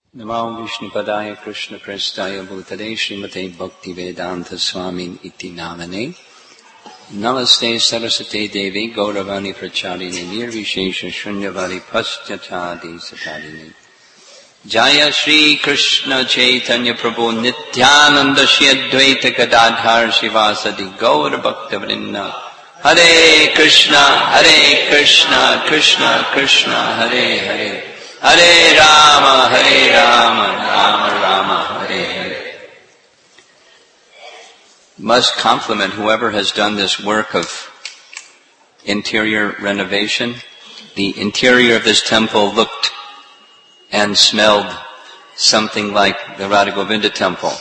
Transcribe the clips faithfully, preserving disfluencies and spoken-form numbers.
Namo Vishnupadaya Krishna Prestaya Bhutale Srimate Bhakti Vedanta Swamin Iti Namane Namaste Saraswati Devi Gauravani Pracharini Nirvishesha Shunyavadi Paschatadi Satadini Jaya Shri Krishna Chaitanya Prabhu Nityananda Shri Advaita Gadadhar Shivasadi Gaura Bhakta Vrinda Hare Krishna Hare Krishna Krishna Krishna Hare Hare Hare Rama, Hare Rama, Rama Rama, Hare Hare. Must compliment whoever has done this work of interior renovation. The interior of this temple looked and smelled something like the Radha Govinda temple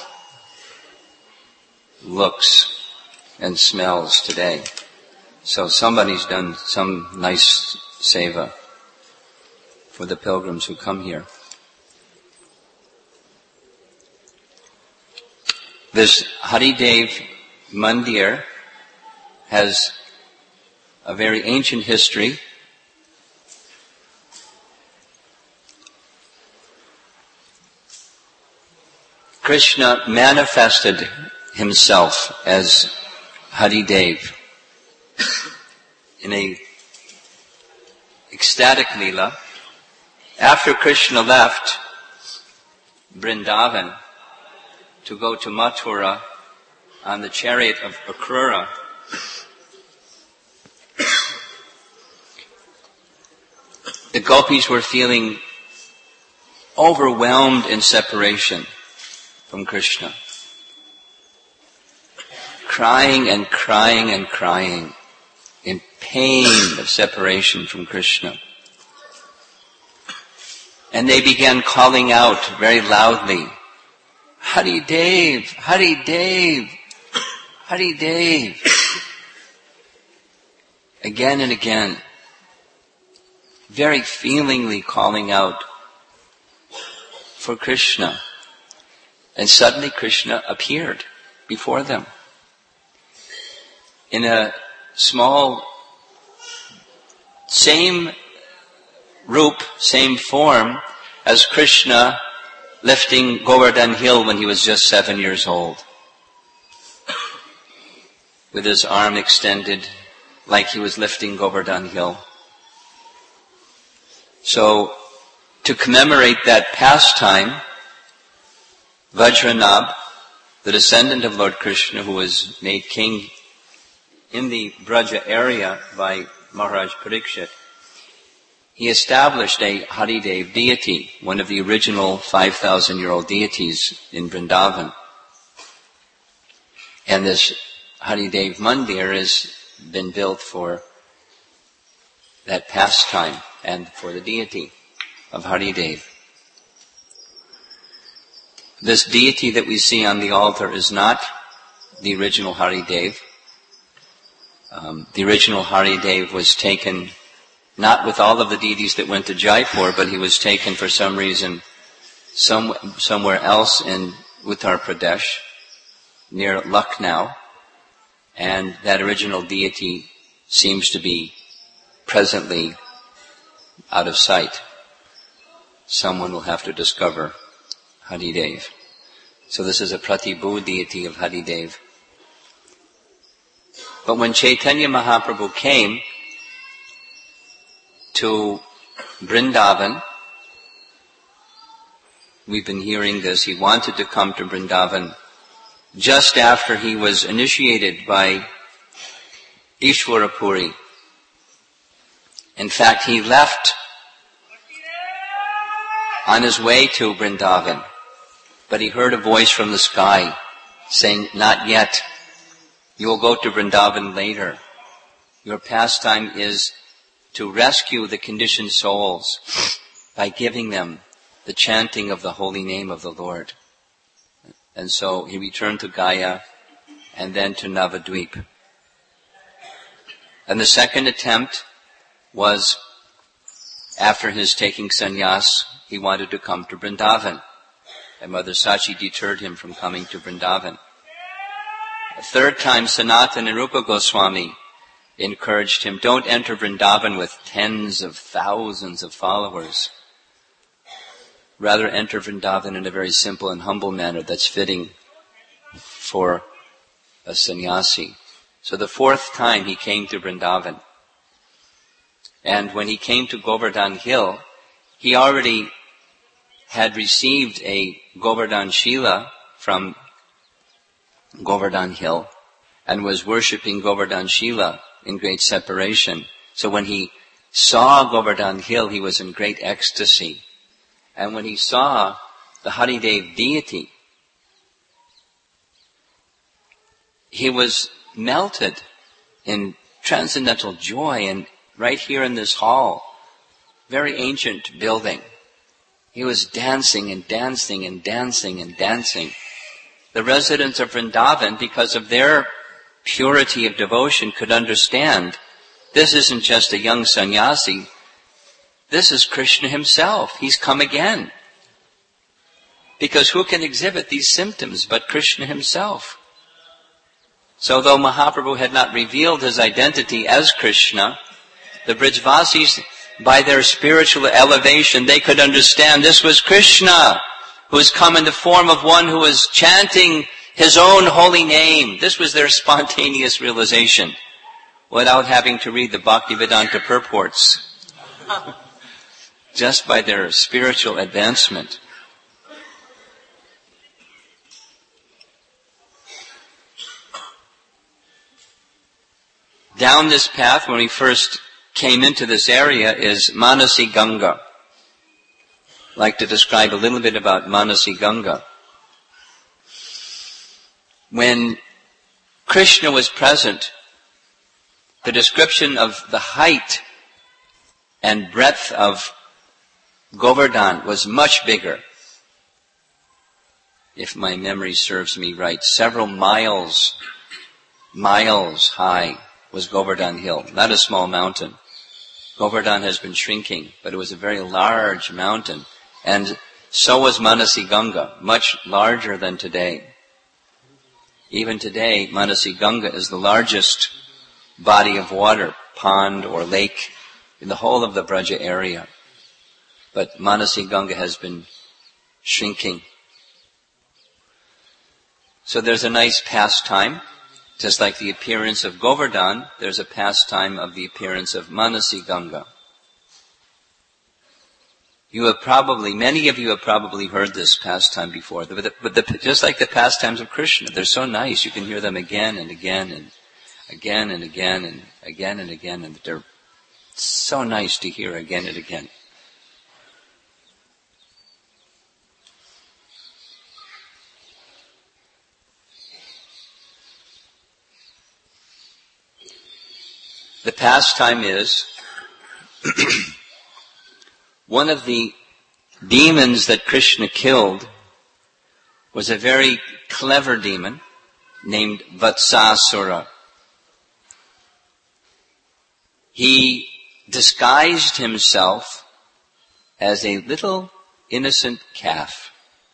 looks and smells today. So somebody's done some nice seva for the pilgrims who come here. This Haridev Mandir has a very ancient history. Krishna manifested himself as Haridev in a ecstatic lila. After Krishna left Vrindavan to go to Mathura on the chariot of Akrura, the gopis were feeling overwhelmed in separation from Krishna, crying and crying and crying in pain of separation from Krishna. And they began calling out very loudly, Haridev, Haridev, Haridev. Again and again, very feelingly calling out for Krishna. And suddenly Krishna appeared before them in a small, same Roop, same form as Krishna lifting Govardhan Hill when he was just seven years old. With his arm extended like he was lifting Govardhan Hill. So, to commemorate that pastime, Vajranabh, the descendant of Lord Krishna who was made king in the Braja area by Maharaj Parikshit, he established a Haridev deity, one of the original five thousand year old deities in Vrindavan. And this Haridev Mandir has been built for that pastime and for the deity of Haridev. This deity that we see on the altar is not the original Haridev. Um, the original Haridev was taken not with all of the deities that went to Jaipur, but he was taken for some reason some, somewhere else in Uttar Pradesh, near Lucknow, and that original deity seems to be presently out of sight. Someone will have to discover Haridev. So this is a Pratibhu deity of Haridev. But when Chaitanya Mahaprabhu came to Vrindavan, we've been hearing this, he wanted to come to Vrindavan just after he was initiated by Ishwarapuri. In fact, he left on his way to Vrindavan, but he heard a voice from the sky saying, not yet, you will go to Vrindavan later. Your pastime is to rescue the conditioned souls by giving them the chanting of the holy name of the Lord. And so he returned to Gaya and then to Navadvip. And the second attempt was, after his taking sannyas, he wanted to come to Vrindavan. And Mother Sachi deterred him from coming to Vrindavan. A third time, Sanatana Rupa Goswami encouraged him, don't enter Vrindavan with tens of thousands of followers. rather enter Vrindavan in a very simple and humble manner that's fitting for a sannyasi. So the fourth time he came to Vrindavan. And when he came to Govardhan Hill, he already had received a Govardhan Shila from Govardhan Hill and was worshipping Govardhan Shila in great separation. So when he saw Govardhan Hill, he was in great ecstasy. And when he saw the Haridev deity, he was melted in transcendental joy. And right here in this hall, very ancient building, he was dancing and dancing and dancing and dancing. The residents of Vrindavan, because of their purity of devotion, could understand this isn't just a young sannyasi. This is Krishna himself. He's come again. Because who can exhibit these symptoms but Krishna himself? So though Mahaprabhu had not revealed his identity as Krishna, the Brijvasis, by their spiritual elevation, they could understand this was Krishna, who has come in the form of one who was chanting his own holy name. This was their spontaneous realization, without having to read the Bhaktivedanta purports, just by their spiritual advancement. Down this path, when we first came into this area, is Manasi Ganga. I'd like to describe a little bit about Manasi Ganga. When Krishna was present, the description of the height and breadth of Govardhan was much bigger. If my memory serves me right, several miles, miles high was Govardhan Hill, not a small mountain. Govardhan has been shrinking, but it was a very large mountain. And so was Manasi Ganga, much larger than today. Even today, Manasi Ganga is the largest body of water, pond or lake in the whole of the Braja area. But Manasi Ganga has been shrinking. So there's a nice pastime. Just like the appearance of Govardhan, there's a pastime of the appearance of Manasi Ganga. You have probably, many of you have probably heard this pastime before, but, the, but the, just like the pastimes of Krishna, they're so nice, you can hear them again and again and again and again and again and again, and they're so nice to hear again and again. The pastime is one of the demons that Krishna killed was a very clever demon named Vatsasura. He disguised himself as a little innocent calf.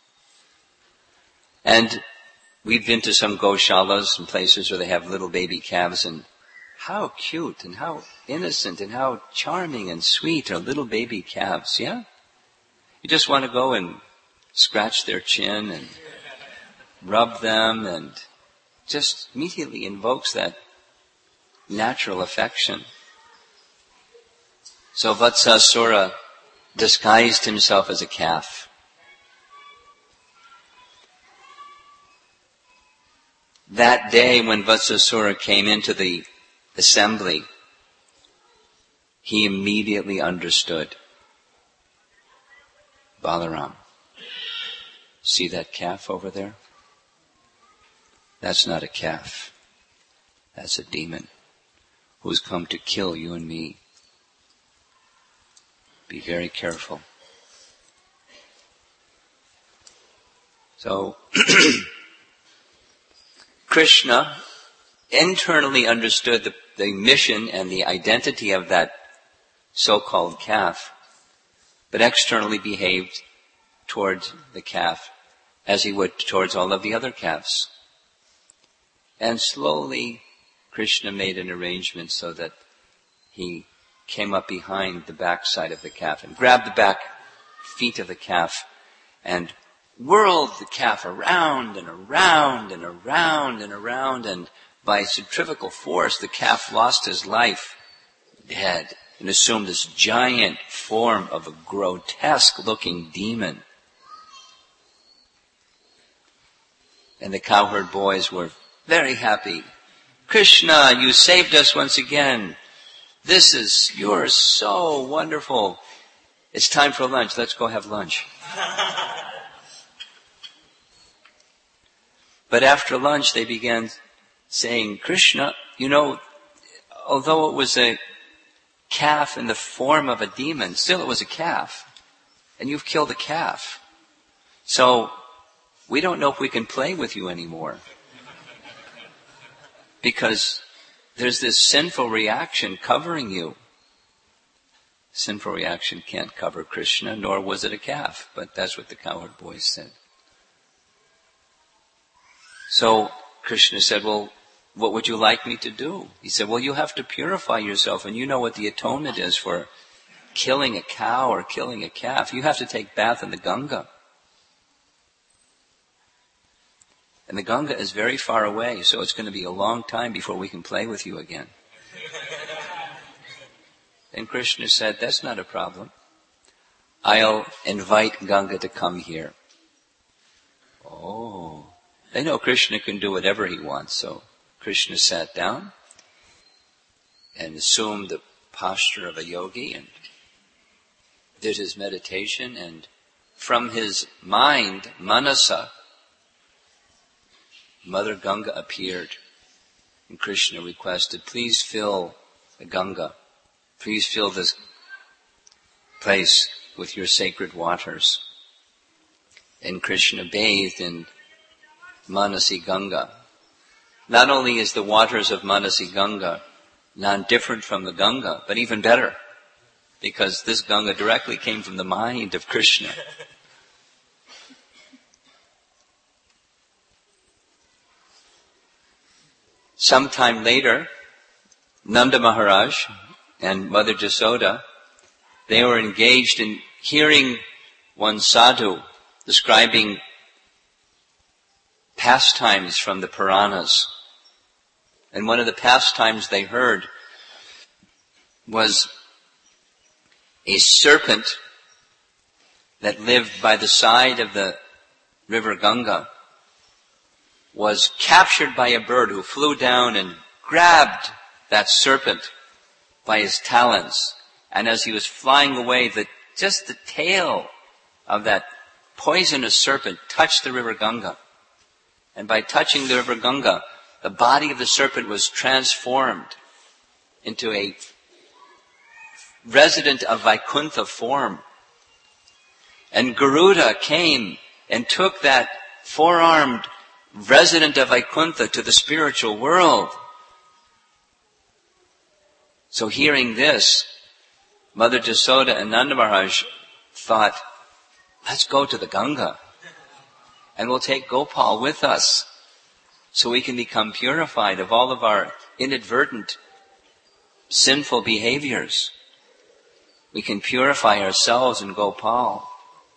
And we've been to some goshalas and places where they have little baby calves, and how cute and how innocent and how charming and sweet are little baby calves, yeah? You just want to go and scratch their chin and rub them, and just immediately invokes that natural affection. So Vatsasura disguised himself as a calf. That day when Vatsasura came into the assembly, he immediately understood. Balaram, see that calf over there? That's not a calf. That's a demon who's come to kill you and me. Be very careful. So, Krishna internally understood the, the mission and the identity of that so-called calf, but externally behaved towards the calf as he would towards all of the other calves. And slowly, Krishna made an arrangement so that he came up behind the backside of the calf and grabbed the back feet of the calf and whirled the calf around and around and around and around, and by centrifugal force, the calf lost his life, dead, and assumed this giant form of a grotesque-looking demon. And the cowherd boys were very happy. Krishna, you saved us once again. This is, you're so wonderful. It's time for lunch. Let's go have lunch. But after lunch, they began saying, Krishna, you know, although it was a calf in the form of a demon, still it was a calf. And you've killed a calf. So, we don't know if we can play with you anymore. Because there's this sinful reaction covering you. Sinful reaction can't cover Krishna, nor was it a calf. But that's what the cowherd boys said. So Krishna said, well, what would you like me to do? He said, well, you have to purify yourself, and you know what the atonement is for killing a cow or killing a calf. You have to take bath in the Ganga. And the Ganga is very far away, so it's going to be a long time before we can play with you again. And Krishna said, that's not a problem. I'll invite Ganga to come here. Oh. They know Krishna can do whatever he wants, so Krishna sat down and assumed the posture of a yogi and did his meditation, and from his mind, Manasa, Mother Ganga appeared, and Krishna requested, please fill the Ganga, please fill this place with your sacred waters. And Krishna bathed in Manasi Ganga. Not only is the waters of Manasi Ganga non-different from the Ganga, but even better, because this Ganga directly came from the mind of Krishna. Sometime later, Nanda Maharaj and Mother Jasoda, they were engaged in hearing one sadhu describing pastimes from the Puranas. And one of the pastimes they heard was a serpent that lived by the side of the river Ganga was captured by a bird who flew down and grabbed that serpent by his talons. And as he was flying away, the, just the tail of that poisonous serpent touched the river Ganga. And by touching the river Ganga, the body of the serpent was transformed into a resident of Vaikuntha form. And Garuda came and took that four-armed resident of Vaikuntha to the spiritual world. So hearing this, Mother Jasoda and Nanda Maharaj thought, let's go to the Ganga. And we'll take Gopal with us so we can become purified of all of our inadvertent, sinful behaviors. We can purify ourselves in Gopal.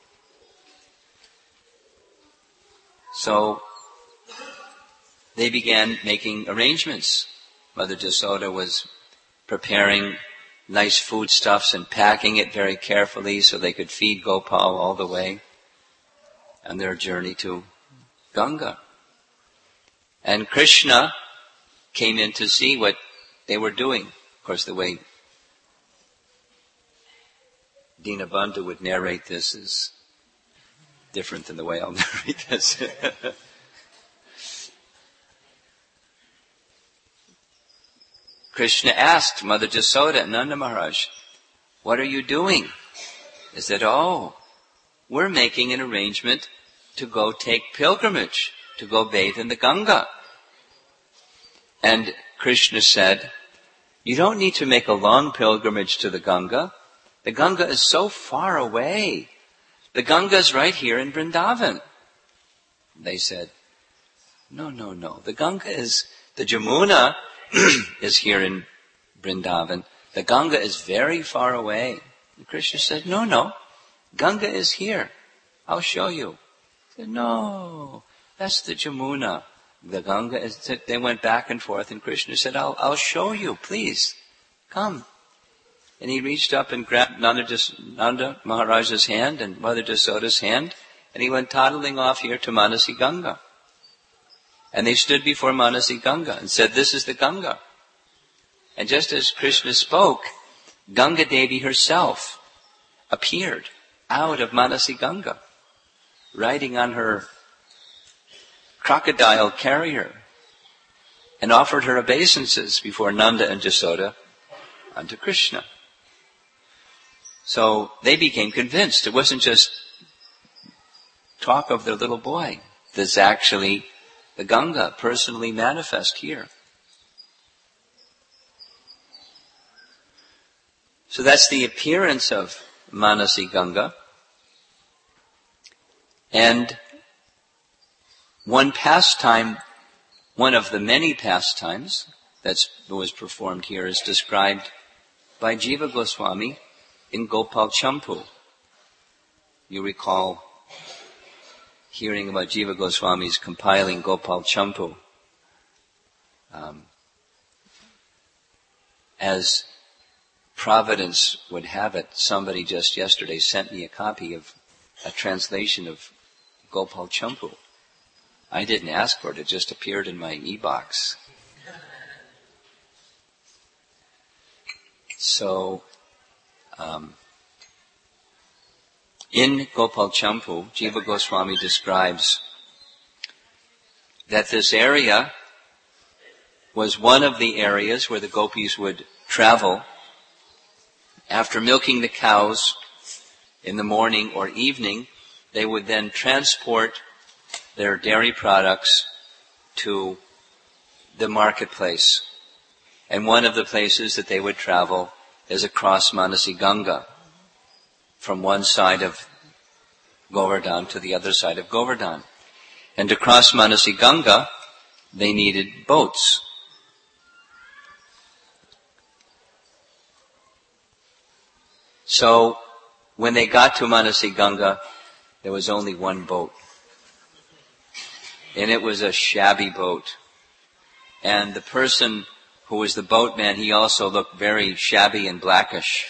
So they began making arrangements. Mother Jasoda was preparing nice foodstuffs and packing it very carefully so they could feed Gopal all the way on their journey to Ganga. And Krishna came in to see what they were doing. Of course, the way Dinabandhu would narrate this is different than the way I'll narrate this. Krishna asked Mother Jasoda and Nanda Maharaj, what are you doing? They said, oh, we're making an arrangement to go take pilgrimage, to go bathe in the Ganga. And Krishna said, you don't need to make a long pilgrimage to the Ganga. The Ganga is so far away. The Ganga is right here in Vrindavan. They said, no, no, no. The Ganga is, the Jamuna is here in Vrindavan. The Ganga is very far away. And Krishna said, no, no. Ganga is here. I'll show you. He said, no, that's the Jamuna. The Ganga, is, they went back and forth, and Krishna said, I'll, I'll show you, please, come. And he reached up and grabbed Nanda, Nanda Maharaja's hand and Mother Jasoda's hand, and he went toddling off here to Manasi Ganga. And they stood before Manasi Ganga and said, this is the Ganga. And just as Krishna spoke, Ganga Devi herself appeared out of Manasi Ganga, riding on her crocodile carrier, and offered her obeisances before Nanda and Jasoda unto Krishna. So they became convinced. It wasn't just talk of their little boy. There's actually the Ganga personally manifest here. So that's the appearance of Manasi Ganga. And one pastime, one of the many pastimes that was performed here is described by Jiva Goswami in Gopal Champu. You recall hearing about Jiva Goswami's compiling Gopal Champu. Um, as Providence would have it, somebody just yesterday sent me a copy of a translation of Gopal Champu. I didn't ask for it, it just appeared in my e-box. So, um, in Gopal Champu, Jiva Goswami describes that this area was one of the areas where the gopis would travel after milking the cows in the morning or evening. They would then transport their dairy products to the marketplace. And one of the places that they would travel is across Manasi Ganga, from one side of Govardhan to the other side of Govardhan. And to cross Manasi Ganga, they needed boats. So, when they got to Manasi Ganga, there was only one boat. And it was a shabby boat. And the person who was the boatman, he also looked very shabby and blackish.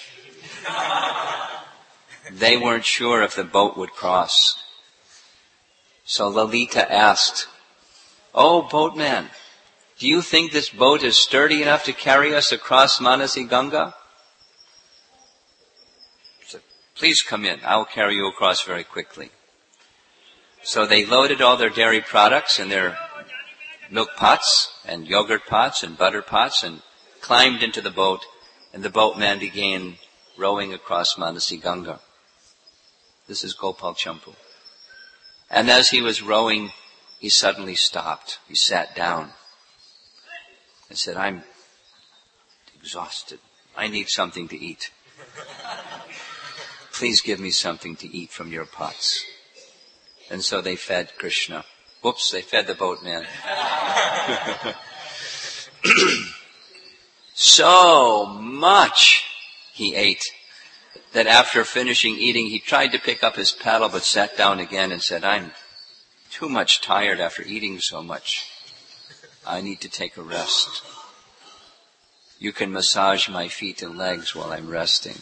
They weren't sure if the boat would cross. So Lalita asked, "Oh, boatman, do you think this boat is sturdy enough to carry us across Manasi Ganga?" He said, "Please come in. I'll carry you across very quickly." So they loaded all their dairy products in their milk pots and yogurt pots and butter pots and climbed into the boat, and the boatman began rowing across Manasi Ganga. This is Gopal Champu. And as he was rowing, he suddenly stopped. He sat down and said, "I'm exhausted. I need something to eat. Please give me something to eat from your pots." And so they fed Krishna. Whoops, they fed the boatman. So much he ate that after finishing eating, he tried to pick up his paddle but sat down again and said, "I'm too much tired after eating so much. I need to take a rest. You can massage my feet and legs while I'm resting."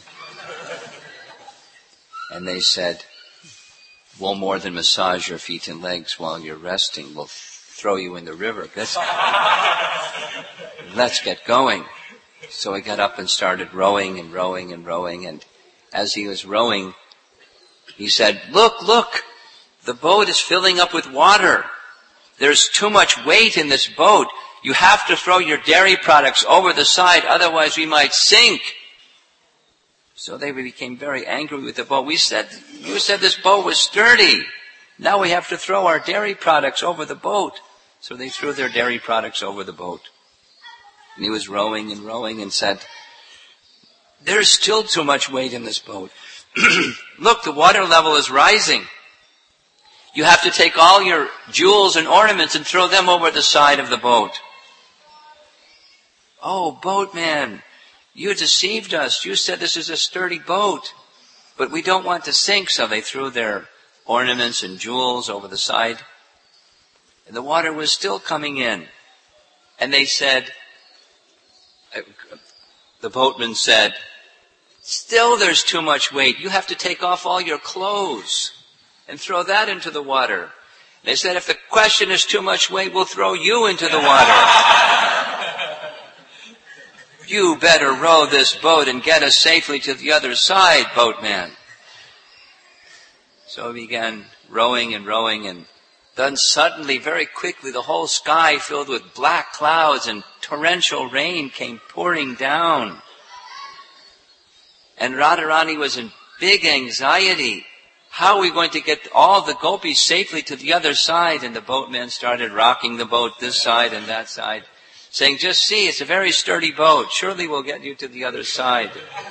And they said, "We'll more than massage your feet and legs while you're resting. We'll throw you in the river. Let's, let's get going." So he got up and started rowing and rowing and rowing. And as he was rowing, he said, "Look, look, the boat is filling up with water. There's too much weight in this boat. You have to throw your dairy products over the side, otherwise we might sink." So they became very angry with the boat. We said, "You said this boat was sturdy. Now we have to throw our dairy products over the boat." So they threw their dairy products over the boat. And he was rowing and rowing and said, "There's still too much weight in this boat. Look, the water level is rising. You have to take all your jewels and ornaments and throw them over the side of the boat." "Oh, boatman, you deceived us. You said this is a sturdy boat, but we don't want to sink." So they threw their ornaments and jewels over the side. And the water was still coming in. And they said, the boatman said, still there's too much weight. You have to take off all your clothes and throw that into the water. They said, if the question is too much weight, we'll throw you into the water. You better row this boat and get us safely to the other side, boatman. So he began rowing and rowing, and then suddenly, very quickly, the whole sky filled with black clouds and torrential rain came pouring down. And Radharani was in big anxiety. How are we going to get all the gopis safely to the other side? And the boatman started rocking the boat this side and that side, saying, just see, it's a very sturdy boat. Surely we'll get you to the other side.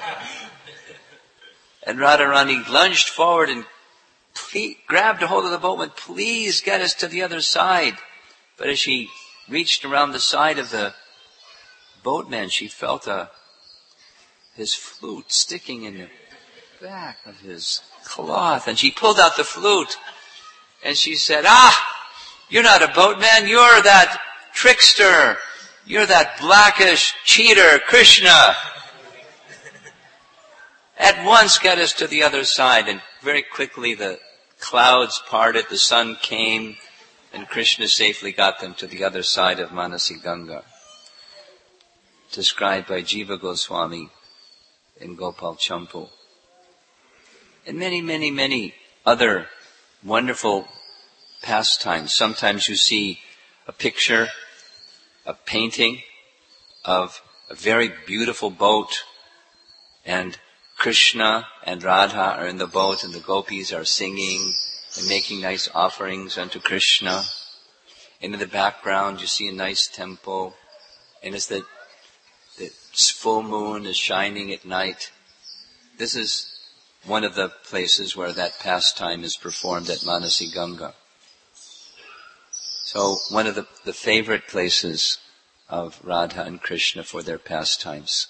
And Radharani lunged forward and Please, grabbed a hold of the boatman, please get us to the other side. But as she reached around the side of the boatman, she felt a, his flute sticking in the back of his cloth. And she pulled out the flute and she said, ah, you're not a boatman, you're that trickster. You're that blackish cheater, Krishna. At once get us to the other side. And very quickly the clouds parted, the sun came, and Krishna safely got them to the other side of Manasi Ganga. Described by Jiva Goswami in Gopal Champu. And many, many, many other wonderful pastimes. Sometimes you see a picture, a painting of a very beautiful boat, and Krishna and Radha are in the boat, and the gopis are singing and making nice offerings unto Krishna. And in the background you see a nice temple, and as the, the full moon is shining at night, this is one of the places where that pastime is performed at Manasi Ganga. So one of the, the favorite places of Radha and Krishna for their pastimes.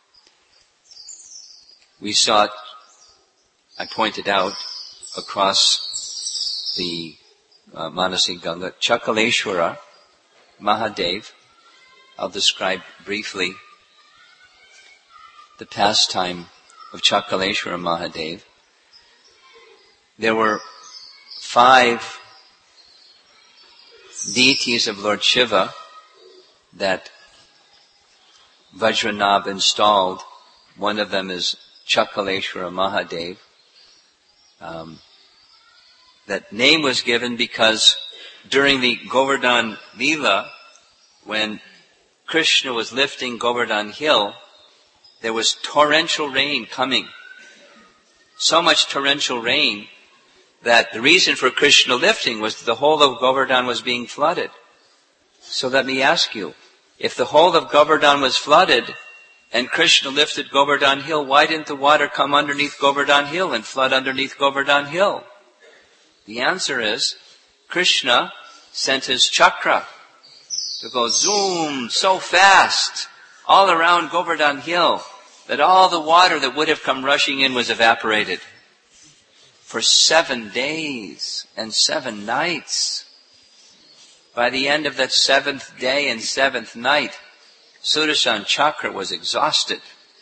We saw it, I pointed out, across the uh, Manasi Ganga, Chakaleshwara Mahadev. I'll describe briefly the pastime of Chakaleshwara Mahadev. There were five deities of Lord Shiva that Vajranabh installed. One of them is Chakaleshwara Mahadev. Um, that name was given because during the Govardhan Leela, when Krishna was lifting Govardhan Hill, there was torrential rain coming. So much torrential rain that the reason for Krishna lifting was that the whole of Govardhan was being flooded. So let me ask you, if the whole of Govardhan was flooded, and Krishna lifted Govardhan Hill, why didn't the water come underneath Govardhan Hill and flood underneath Govardhan Hill? The answer is, Krishna sent his chakra to go zoom so fast all around Govardhan Hill that all the water that would have come rushing in was evaporated. For seven days and seven nights. By the end of that seventh day and seventh night, Sudarshan Chakra was exhausted.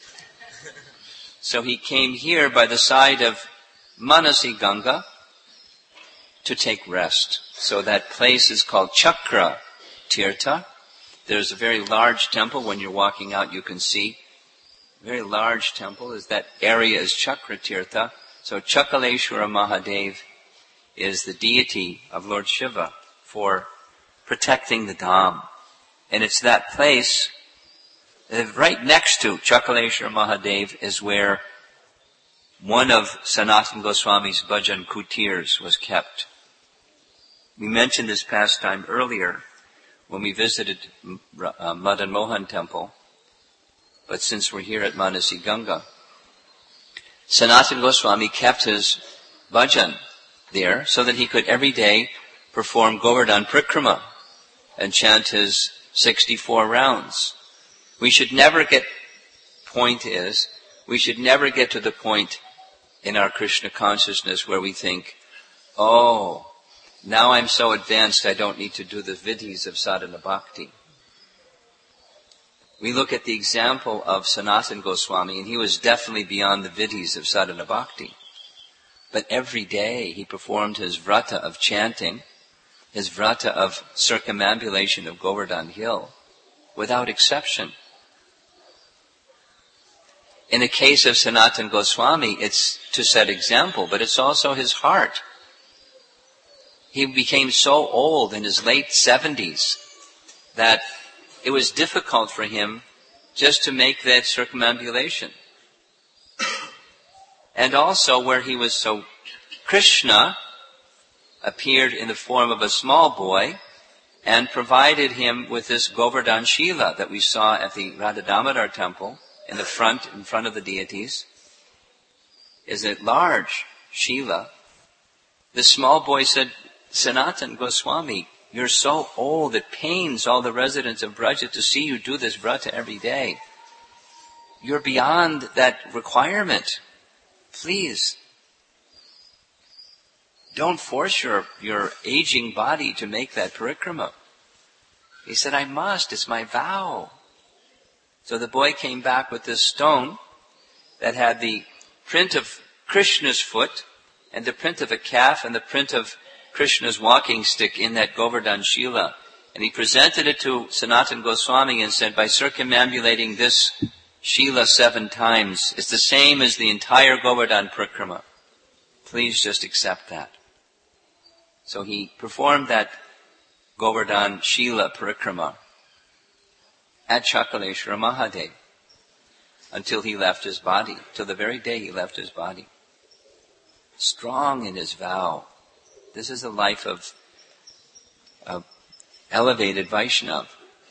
So he came here by the side of Manasi Ganga to take rest. So that place is called Chakra Tirtha. There's a very large temple. When you're walking out, you can see. A very large temple. Is that area is Chakra Tirtha. So Chakaleshwara Mahadev is the deity of Lord Shiva for protecting the Dham. And it's that place, right next to Chakaleshwara Mahadev is where one of Sanatana Goswami's bhajan kutirs was kept. We mentioned this pastime earlier when we visited uh, Madan Mohan Temple, but since we're here at Manasi Ganga, Sanatana Goswami kept his bhajan there so that he could every day perform Govardhan Prikrama and chant his sixty-four rounds. We should never get, point is, we should never get to the point in our Krishna consciousness where we think, oh, now I'm so advanced I don't need to do the vidhis of sadhana bhakti. We look at the example of Sanatana Goswami, and he was definitely beyond the vidhis of sadhana bhakti. But every day he performed his vrata of chanting, his vrata of circumambulation of Govardhan Hill, without exception. In the case of Sanatana Goswami, it's to set example, but it's also his heart. He became so old in his late seventies that it was difficult for him just to make that circumambulation. And also where he was so, Krishna appeared in the form of a small boy and provided him with this Govardhan Shila that we saw at the Radha Damodar temple in the front, in front of the deities. Is a large Shila. The small boy said, Sanatana Goswami, you're so old, it pains all the residents of Braja to see you do this vrata every day. You're beyond that requirement. Please, don't force your, your aging body to make that parikrama. He said, I must, it's my vow. So the boy came back with this stone that had the print of Krishna's foot and the print of a calf and the print of Krishna's walking stick in that Govardhan Shila. And he presented it to Sanatana Goswami and said, by circumambulating this Shila seven times, it's the same as the entire Govardhan Parikrama. Please just accept that. So he performed that Govardhan Shila Parikrama at Chakaleshwara Mahadev until he left his body, till the very day he left his body. Strong in his vow. This is the life of a elevated Vaishnava.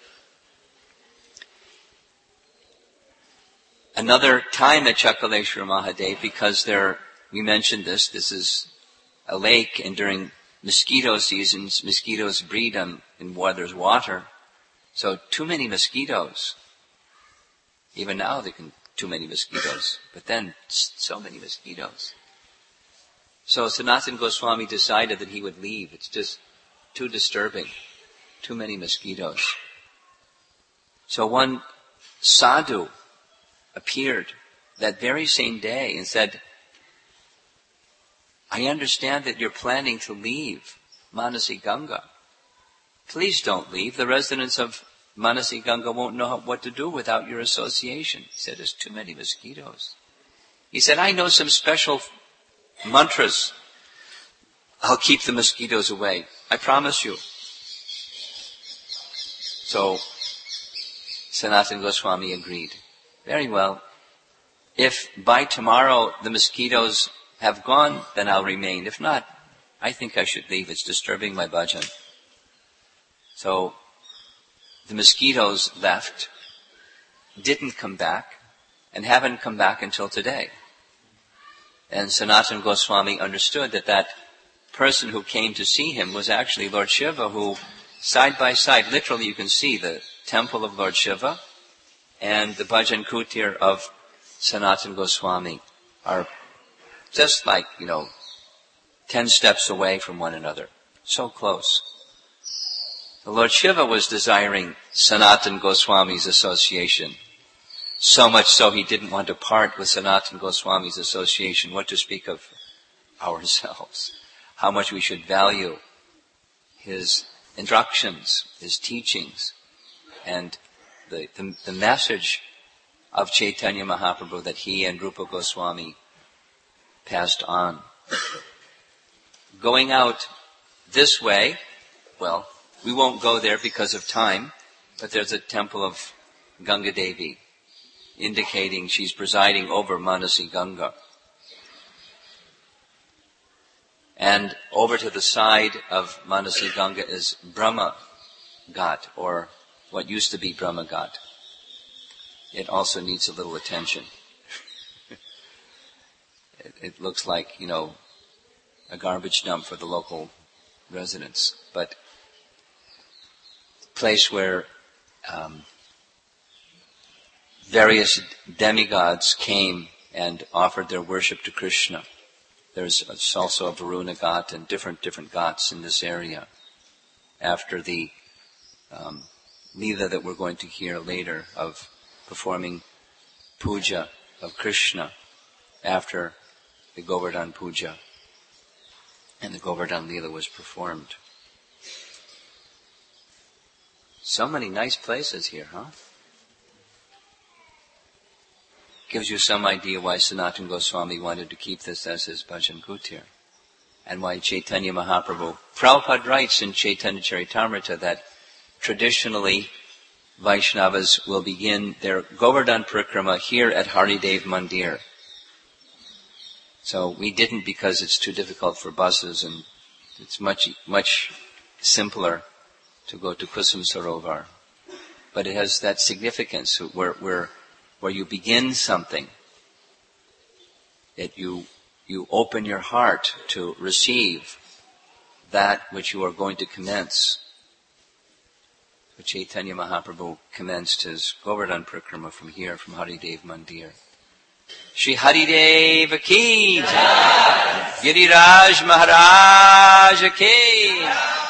Another time at Chakaleshwara Mahadev, because there, we mentioned this, this is a lake, and during mosquito seasons, mosquitoes breed on, in where there's water. So too many mosquitoes. Even now there can too many mosquitoes, but then so many mosquitoes. So Sanatana Goswami decided that he would leave. It's just too disturbing. Too many mosquitoes. So one sadhu appeared that very same day and said, I understand that you're planning to leave Manasi Ganga. Please don't leave. The residents of Manasi Ganga won't know what to do without your association. He said, there's too many mosquitoes. He said, I know some special mantras. I'll keep the mosquitoes away. I promise you. So Sanatana Goswami agreed. Very well. If by tomorrow the mosquitoes have gone, then I'll remain. If not, I think I should leave. It's disturbing my bhajan. So the mosquitoes left, didn't come back, and haven't come back until today. And Sanatana Goswami understood that that person who came to see him was actually Lord Shiva, who side by side, literally you can see the temple of Lord Shiva and the Bhajan Kutir of Sanatana Goswami are just like, you know, ten steps away from one another. So close. The Lord Shiva was desiring Sanatana Goswami's association. So much so he didn't want to part with Sanatana Goswami's association. What to speak of ourselves. How much we should value his instructions, his teachings, and the, the, the message of Chaitanya Mahaprabhu that he and Rupa Goswami passed on. Going out this way, well, we won't go there because of time, but there's a temple of Ganga Devi, indicating she's presiding over Manasi Ganga. And over to the side of Manasi Ganga is Brahma Ghat, or what used to be Brahma Ghat. It also needs a little attention. it, it looks like, you know, a garbage dump for the local residents, but a place where um, various demigods came and offered their worship to Krishna. There's also a Varuna Ghat and different different ghats in this area. After the um, Leela that we're going to hear later of performing puja of Krishna after the Govardhan Puja and the Govardhan Leela was performed. So many nice places here, huh? Gives you some idea why Sanatana Goswami wanted to keep this as his bhajan kutir. And why Chaitanya Mahaprabhu, Prabhupada writes in Chaitanya Charitamrita that traditionally Vaishnavas will begin their Govardhan Parikrama here at Haridev Mandir. So we didn't because it's too difficult for buses and it's much, much simpler to go to Kusum Sarovar. But it has that significance where, where, where you begin something, that you, you open your heart to receive that which you are going to commence. So Chaitanya Mahaprabhu commenced his Govardhan Parikrama from here, from Haridev Mandir. Shri Haridev ki jai, Giriraj Maharaj ki